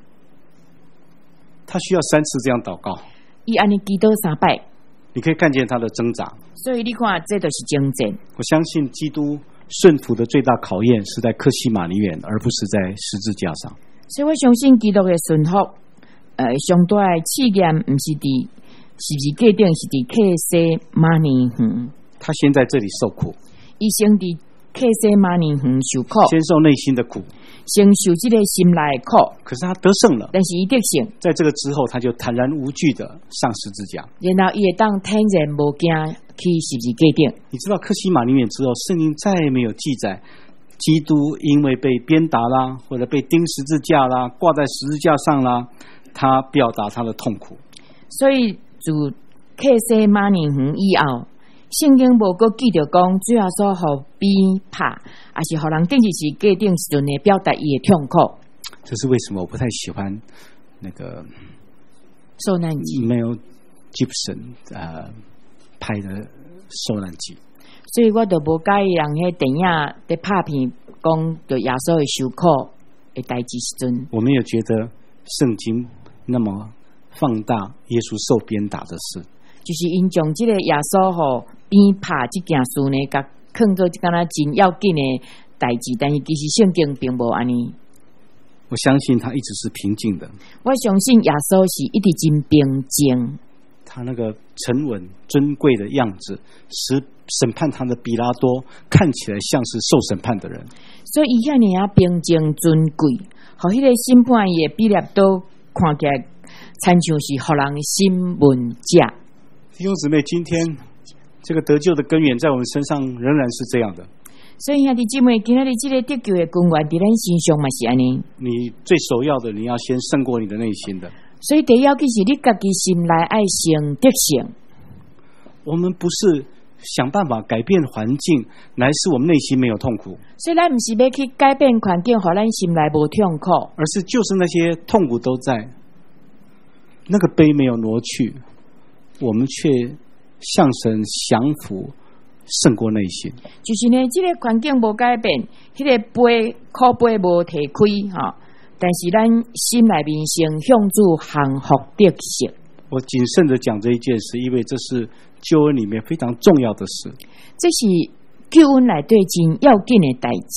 他需要三次这样祷告。 伊安尼祈祷三摆， 你可以看见他的挣扎。 所以你看，这就是征战。 我相信基督顺服的最大考验是在客西马尼园，而不是在十字架上。 所以我相信基督的顺服，呃，上大的试验不是伫十字架顶，是伫客西马尼园。 他先在这里受苦， 伊先伫客西马尼园受苦， 先受内心的苦， 先受这个心内的苦。 可是他得胜了， 但是伊得胜， 在这个之后，他就坦然无惧的上十字架。 然后伊会当坦然无惊去十字架顶。 你知道客西马尼园之后，圣经再也没有记载基督因为被鞭打啦，或者被钉十字架啦，挂在十字架上啦，他表达他的痛苦。 所以自客西马尼园以后，圣经无搁记着讲，主要所互鞭拍，还是互人钉十字架顶时阵呢，表达伊的痛苦。 这是为什么我不太喜欢那个受难记没有 Gibson 呃拍的受难记， 所以我就无介意人迄电影在拍片讲着耶稣会受苦的代志时阵。 我没有觉得圣经那么放大耶稣受鞭打的事， 就是因将这个耶稣吼鞭拍这件事呢，甲放做一干那真要紧的代志，但是其实圣经并无安尼。 我相信他一直是平静的， 我相信耶稣是一直真平静。 他那个沉稳尊贵的样子，使审判他的比拉多看起来像是受审判的人。 所以伊遐尼啊平静尊贵，互迄个审判伊的比拉多看起来，参像是互人审问者。 弟兄姊妹，今天这个得救的根源在我们身上仍然是这样的。 所以兄弟姊妹，今仔日这个得救的根源伫咱身上嘛是安尼。 你最首要的，你要先胜过你的内心的。 所以第一要紧是你家己心内爱先得胜。 我们不是想办法改变环境，乃是我们内心没有痛苦。 所以咱不是要去改变环境，互咱心内无痛苦， 而是就是那些痛苦都在，那个杯没有挪去，我们却向神降服，胜过内心。 就是呢，这个环境无改变，迄、那个杯苦杯无提开哈，但是咱心内面先向主降服得胜。 我谨慎的讲这一件事，因为这是救恩里面非常重要的事。 这是救恩内底真要紧的代志。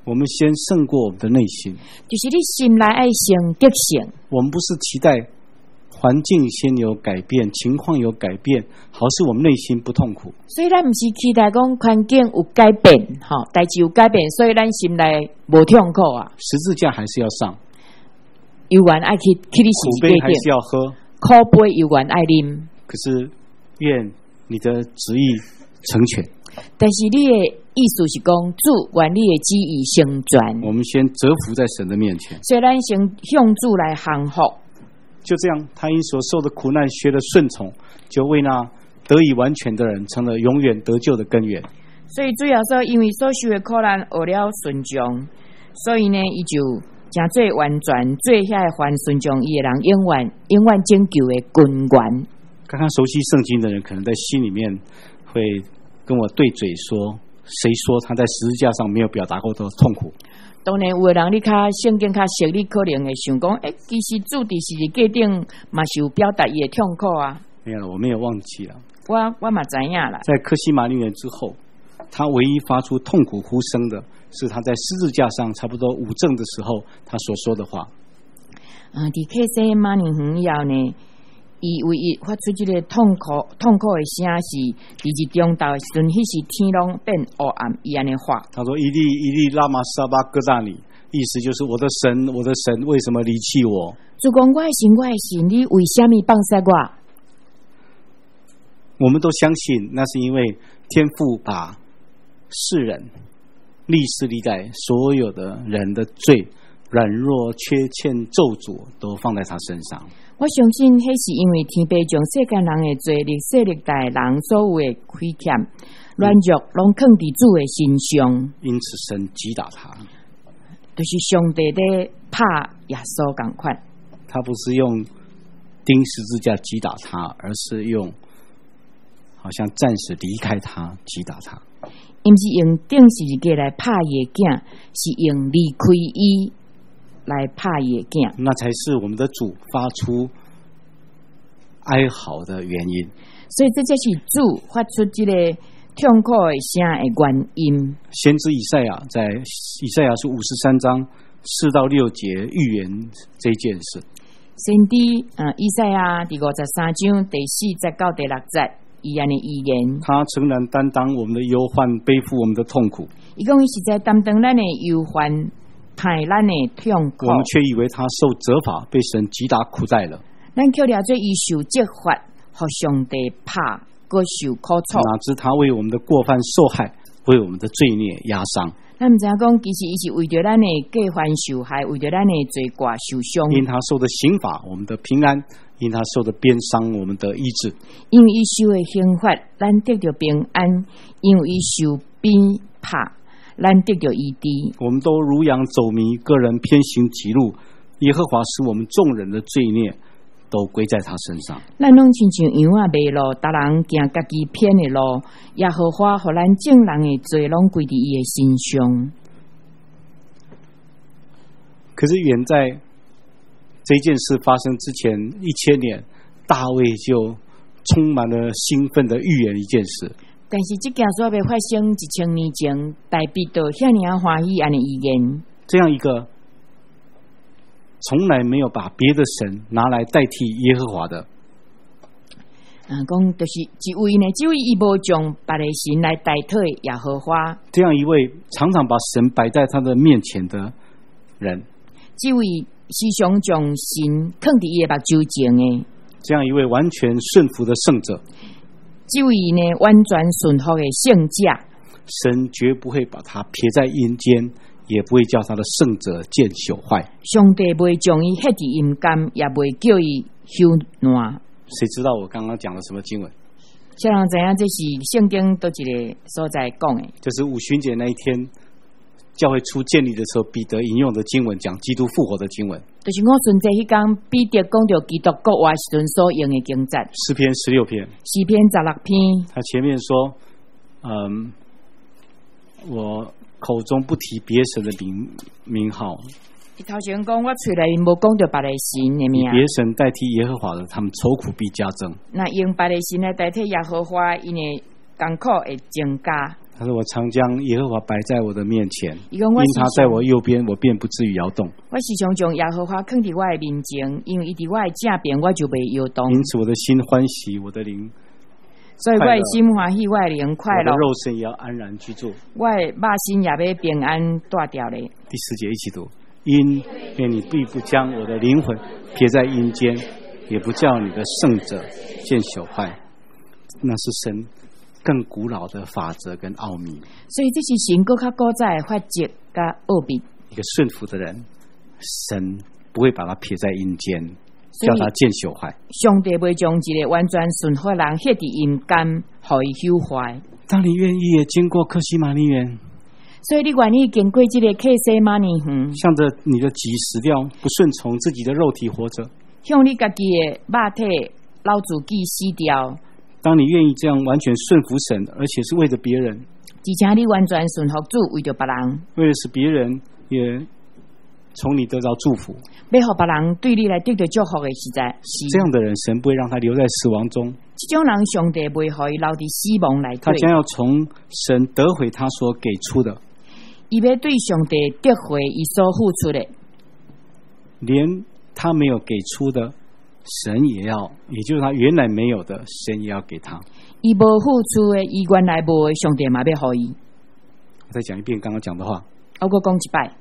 我们先胜过我们的内心， 就是你心内爱先得胜。 我们不是期待环境先有改变，情况有改变，好使我们内心不痛苦。 所以咱不是期待讲环境有改变，哈，代志有改变，所以咱心内无痛苦啊。 十字架还是要上， 有缘爱去去你苦杯还是要喝， 苦杯有缘爱啉。 可是愿你的旨意成全。 但是你的意思是讲，主愿你的旨意成全。 我们先折服在神的面前， 所以咱先向主来降服。 就这样，他因所受的苦难学了顺从，就为那得以完全的人成了永远得救的根源。 所以主要说，因为所受的苦难学了顺从，所以呢，伊就成最完全、最遐凡顺从伊的人，永远永远拯救的根源。 刚刚熟悉圣经的人，可能在心里面会跟我对嘴说：“谁说他在十字架上没有表达过的痛苦？” 当然，有的人你较圣经较熟，你可能会想讲：“诶、欸，其实主伫十字架顶嘛是有表达伊的痛苦啊。” 没有了，我没有忘记了。 我我嘛知影啦。在客西马尼园之后，他唯一发出痛苦呼声的是他在十字架上差不多五正的时候，他所说的话。 嗯，伫客西马尼园以后呢？伊唯一发出这个痛苦痛苦的声是，伫日中昼时阵，迄时天拢变黑暗，伊安尼话。 他说：“伊利伊利拉玛撒巴哥大尼”，意思就是我的神，我的神，为什么离弃我？ 主讲我的神，我的神，你为什么放下我？ 我们都相信，那是因为天父把世人历世历代所有的人的罪、软弱、缺欠、咒诅，都放在他身上。 我相信，迄是因为天父将世间人的罪、历世历代人所有的亏欠、软弱，拢放伫主的身上。 因此，神击打他， 就是上帝在拍耶稣同款。 他不是用钉十字架击打他，而是用好像暂时离开他击打他。 因不是用钉十字架来拍伊的囝，是用离开伊来拍伊的囝， 那才是我们的主发出哀嚎的原因。 所以这就是主发出这个痛苦的声的原因。 先知以赛亚在以赛亚书五十三章四到六节预言这件事。 先知呃以赛亚第五十三章第四节到第六节，伊安尼预言。 他诚然担当我们的忧患，背负我们的痛苦。 伊讲伊是在担当咱的忧患。派咱的痛苦， 我们却以为他受责罚，被神击打苦待了。 咱却了做伊受责罚，互上帝拍，搁受苦楚。 哪知他为我们的过犯受害，为我们的罪孽压伤。 咱毋知影讲，其实伊是为着咱的过犯受害，为着咱的罪过受伤。 因他受的刑罚，我们的平安；因他受的鞭伤，我们的医治。 因为伊受的刑罚，咱得着平安；因为伊受鞭拍。咱得到医治， 我们都如羊走迷，个人偏行己路。耶和华使我们众人的罪孽都归在他身上。 咱拢亲像羊仔迷路，逐人行家己偏的路。耶和华互咱众人的罪拢归伫伊的身上。 可是远在这件事发生之前一千年，大卫就充满了兴奋的预言一件事。 但是这件事要发生一千年前，大卫就遐尔欢喜安尼预言。 这样一个从来没有把别的神拿来代替耶和华的， 啊，讲就是一位呢，这位伊无将别的神来代替耶和华。 这样一位常常把神摆在他的面前的人， 这位时常将神放伫伊的目睭前的， 这样一位完全顺服的圣者。 这位呢，完全顺服的圣者， 神绝不会把他撇在阴间，也不会叫他的圣者见朽坏。 上帝不会将伊ฮ็伫阴间，也不会叫伊朽烂。 谁知道我刚刚讲了什么经文？ 小人知影这是圣经倒一个所在讲的， 就是五旬节那一天，教会初建立的时候，彼得引用的经文，讲基督复活的经文。 就是我顺在迄天彼得讲到基督国活时阵所用的经节， 诗篇十六篇， 诗篇十六篇。 他前面说，嗯，我口中不提别神的名名号。 伊头前讲，我嘴内无讲到别的神的名， 以别神代替耶和华的，他们愁苦必加增。 那用别的神来代替耶和华，因的艰苦会增加。 他说：“我常将耶和华摆在我的面前，因因他在我右边，我便不至于摇动。 我时常将耶和华放伫我的面前，因为伊伫我的正边，我就袂摇动。 因此我的心欢喜，我的灵所以我的心欢喜，我的灵快乐， 我的肉身也要安然居住。 我的肉身也要平安大掉咧。” 第十节一起读：因愿你必不将我的灵魂撇在阴间，也不叫你的圣者见朽坏。那是神更古老的法则跟奥秘。 所以这是神更较古早的法则跟奥秘。 一个顺服的人，神不会把他撇在阴间，叫他见朽坏。 上帝会将一个完全顺服的人撇伫阴间，互伊朽坏。 当你愿意也经过客西马尼园， 所以你愿意经过这个客西马尼园， 向着你的己死掉，不顺从自己的肉体活着， 向你家己的肉体老自己死掉。 当你愿意这样完全顺服神，而且是为着别人， 而且你完全顺服主，为着别人， 为了使别人也从你得到祝福， 要互别人对你来得到祝福的实在是这样的人，神不会让他留在死亡中。 这种人，上帝不会互伊留伫死亡内底。 他将要从神得回他所给出的， 伊要对上帝得回伊所付出的， 连他没有给出的，神也要，也就是他原来没有的，神也要给他。 伊无付出的，伊原来无的，上帝嘛要互伊。 我再讲一遍刚刚讲的话。 我再讲一摆，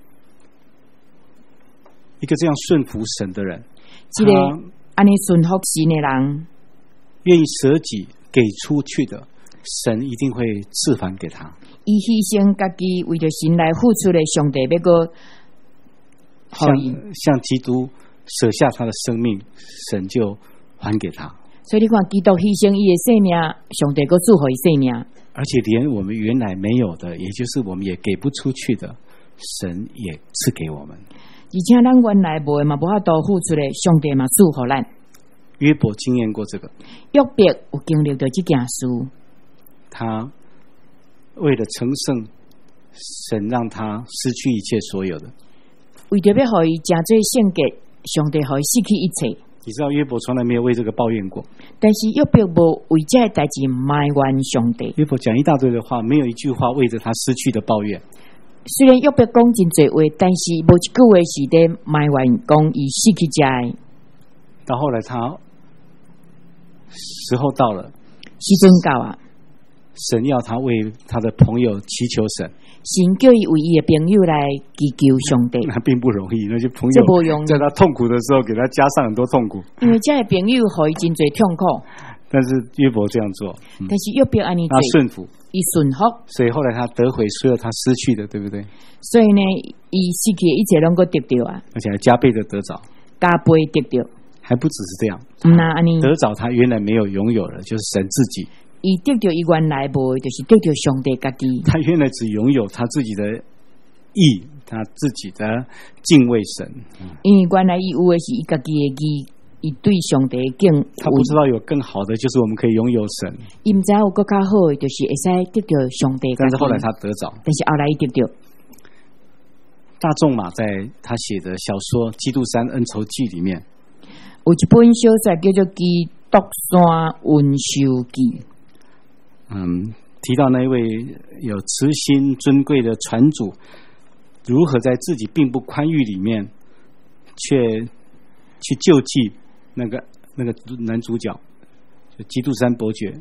一个这样顺服神的人， 一个安尼顺服神的人， 愿意舍己给出去的，神一定会赐返给他。 伊牺牲家己为着神来付出的，上帝要个像像基督舍下他的生命，神就还给他。 所以你看，基督牺牲伊的生命，上帝个祝福伊生命， 而且连我们原来没有的，也就是我们也给不出去的，神也赐给我们。 而且咱原来无的嘛，无法度付出的，上帝嘛祝福咱。 约伯经验过这个， 约伯有经历到这件事， 他为了成圣，神让他失去一切所有的， 为着要互伊真做圣洁，上帝互伊失去一切。 你知道约伯从来没有为这个抱怨过， 但是约伯无为这代志埋怨上帝。 约伯讲一大堆的话，没有一句话为着他失去的抱怨。 虽然约伯讲真侪话，但是无一句话是在埋怨讲伊失去这个。 到后来他时候到了， 时阵到啊， 神要他为他的朋友祈求神， 神叫伊为伊的朋友来祈求上帝， 那并不容易。那些朋友在他痛苦的时候，给他加上很多痛苦， 因为这些朋友互伊真侪痛苦。 但是约伯这样做， 嗯、但是约伯安尼做， 他顺服， 伊顺服， 所以后来他得回所有他失去的，对不对？ 所以呢，伊失去的一切拢够得到啊， 而且还加倍的得着， 加倍得到。 还不只是这样， 那安尼得着他原来没有拥有的，就是神自己。 伊得到伊原来无，就是得到上帝家己。 他原来只拥有他自己的义，他自己的敬畏神。 因为原来伊有的是伊家己的义，伊对上帝敬。 他不知道有更好的，就是我们可以拥有神。 伊唔知有更较好的，就是会使得到上帝。 但是后来他得着， 但是后来伊得到。 大仲马在他写的小说《基督山恩仇记》里面， 有一本小说叫做《基督山恩仇记》。 嗯，提到那一位有慈心尊贵的船主，如何在自己并不宽裕里面，却去救济那个那个男主角，就基督山伯爵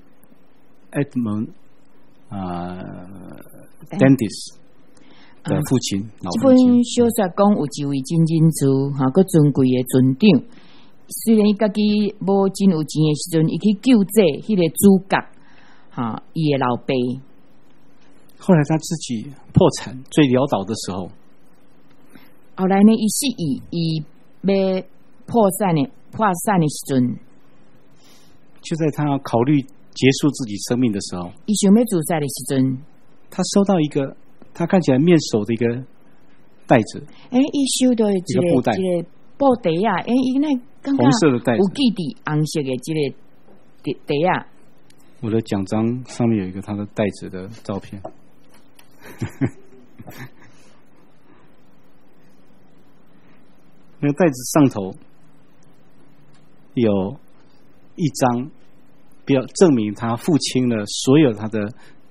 Edmund 啊、呃、Dantes 的父亲。 这、啊、本小说讲有一位真仁慈哈，个尊贵的船长，虽然伊家己无真有钱的时阵，伊去救济迄个主角。哈，伊的老爸， 后来他自己破产最潦倒的时候， 后来呢，伊失意，伊要破产的破产的时阵， 就在他考虑结束自己生命的时候， 伊想要自杀的时阵， 他收到一个他看起来面熟的一个袋子， 哎、欸，伊收到一个一个布袋， 一个布袋啊，哎、欸，伊那红色的袋子， 有记伫红色的这个袋袋啊。 我的奖章上面有一个他的袋子的照片，那个袋子上头有一张，表证明他付清了所有他的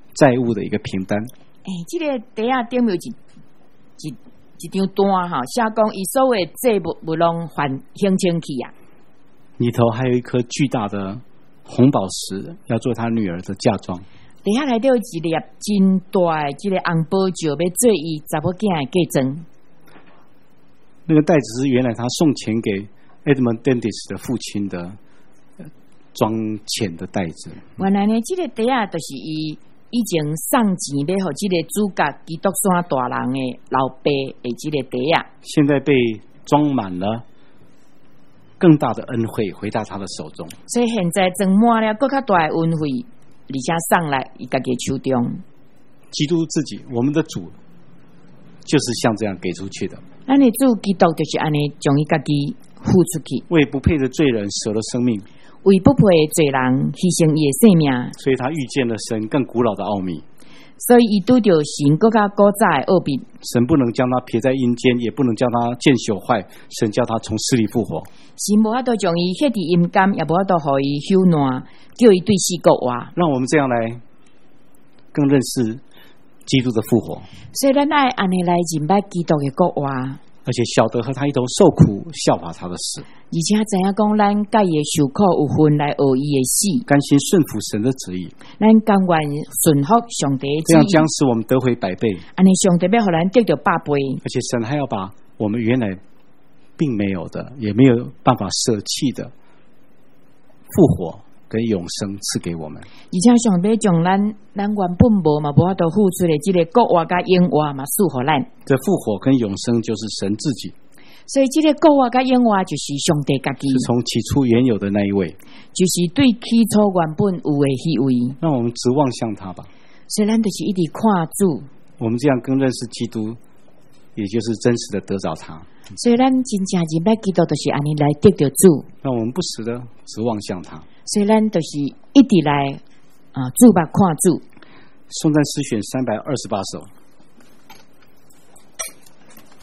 债务的一个凭单。 诶、欸，这个底下顶有一一一张单哈，写讲伊所有债务不拢还还清去啊。 里头还有一颗巨大的红宝石，要做他女儿的嫁妆。 底下来到一粒真大的这个红宝石，要做伊查某囝的嫁妆。 那个袋子是原来他送钱给 Edmund Dennis 的父亲的装钱的袋子。 原来呢，这个底下就是伊以前送钱要给这个主角基督山大人的老爸的这个底下， 现在被装满了更大的恩惠回到他的手中。 所以现在装满了更较大的恩惠，而且送来伊家己手中。 基督自己，我们的主，就是像这样给出去的。 咱的主基督就是安尼将伊家己付出去， 为不配的罪人舍了生命， 为不配的罪人牺牲伊的性命， 所以他遇见了神更古老的奥秘。 所以伊拄着神更加古早的奥秘。 神不能将他撇在阴间，也不能将他见朽坏，神叫他从死里复活。 神无法度将伊歇伫阴间，也无法度互伊朽烂，叫伊对死国活。 让我们这样来更认识基督的复活。 所以咱爱安尼来认识基督的国活， 而且晓得和他一同受苦，效法他的死， 而且知影讲咱甲伊的受苦有份来学伊的死， 甘心顺服神的旨意， 咱甘愿顺服上帝的旨意， 这样将使我们得回百倍。 安尼上帝要互咱得到百倍， 而且神还要把我们原来并没有的，也没有办法舍弃的复活跟永生赐给我们。 而且上帝将咱咱原本无嘛无法度付出的这个国活甲永活嘛赐予咱。 这复活跟永生就是神自己， 所以这个国活甲永活就是上帝家己， 是从起初原有的那一位， 就是对起初原本有的迄位。 让我们直望向他吧。 所以咱就是一直看主， 我们这样更认识基督，也就是真实的得着他。 所以咱真正认识基督，就是安尼来得到主。 让我们不时的直望向他。 所以咱就是一直来啊，主目看主。 颂赞诗选三百二十八首。